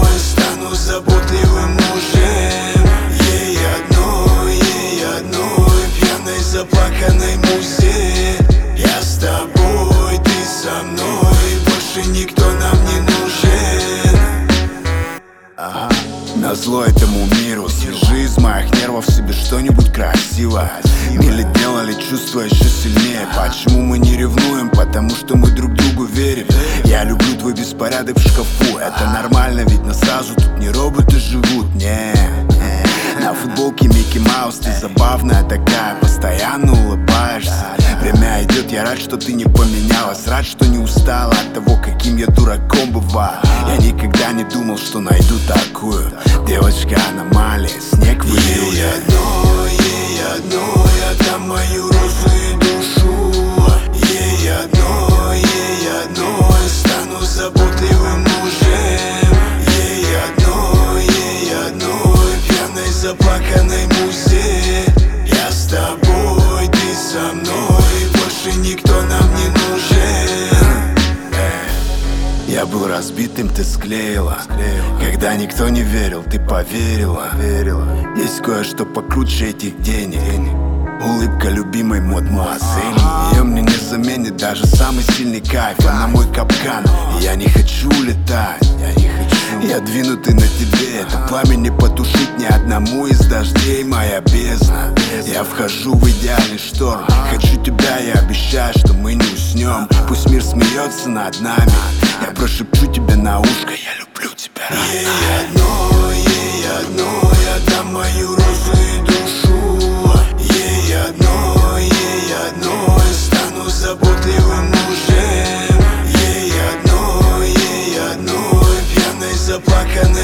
одной стану заботливым мужем. Ей одной пьяной заплаканной музе. Я с тобой, ты со мной, больше никто нам не нужен. Назло этому миру свяжи из моих нервов себе что-нибудь красивое. Или делали чувства еще сильнее. Почему мы не ревнуем? Потому что мы друг другу верим. Я люблю твой беспорядок в шкафу. Это нормально, ведь нас сразу тут не роботы живут. Не. На футболке Микки Маус, ты забавная такая, постоянно улыбаешься. Время идет, я рад, что ты не поменялась. Рад, что не устала от того, каким я дураком бываю. Я никогда не думал, что найду такую. Девочка аномалия, снег вылил. Ей одной отдам мою розу и душу. Ей одной стану заботливым мужем. Ей одной пьяной заплаканной музе. Я с тобой, ты со мной, больше никто нам не нужен. Я был разбитым, ты склеила. Когда никто не верил, ты поверила. Есть кое-что покруче этих денег. Улыбка любимой мадемуазель. Ее мне не заменит даже самый сильный кайф. Она мой капкан, и я не хочу улетать. Я двинутый на тебе, это пламя не потушить ни одному из дождей, моя бездна. Я вхожу в идеальный шторм. Хочу тебя, я обещаю, что мы не уснем. Пусть мир смеется над нами. Я прошепчу тебе на ушко, я люблю тебя. Ей одной отдам мою розу и душу. Ей одной стану заботливым мужем. Ей одной пьяной заплаканной